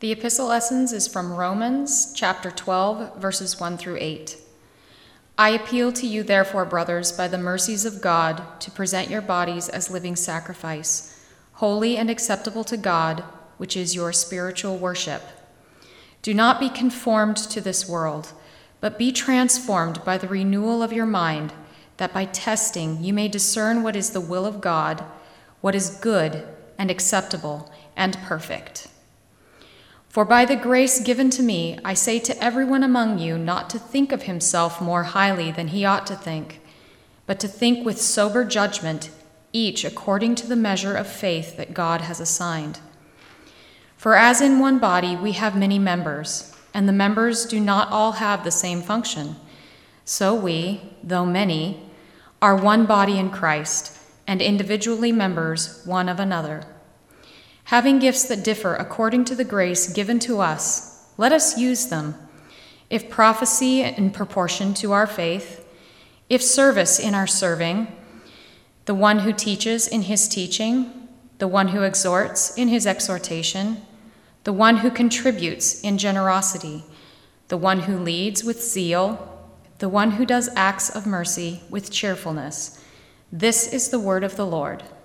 The epistle lessons is from Romans chapter 12, verses 1 through 8. I appeal to you, therefore, brothers, by the mercies of God, to present your bodies as living sacrifice, holy and acceptable to God, which is your spiritual worship. Do not be conformed to this world, but be transformed by the renewal of your mind, that by testing you may discern what is the will of God, what is good and acceptable and perfect. For by the grace given to me, I say to everyone among you not to think of himself more highly than he ought to think, but to think with sober judgment, each according to the measure of faith that God has assigned. For as in one body we have many members, and the members do not all have the same function, so we, though many, are one body in Christ, and individually members one of another. Having gifts that differ according to the grace given to us, let us use them. If prophecy in proportion to our faith, if service in our serving, the one who teaches in his teaching, the one who exhorts in his exhortation, the one who contributes in generosity, the one who leads with zeal, the one who does acts of mercy with cheerfulness. This is the word of the Lord.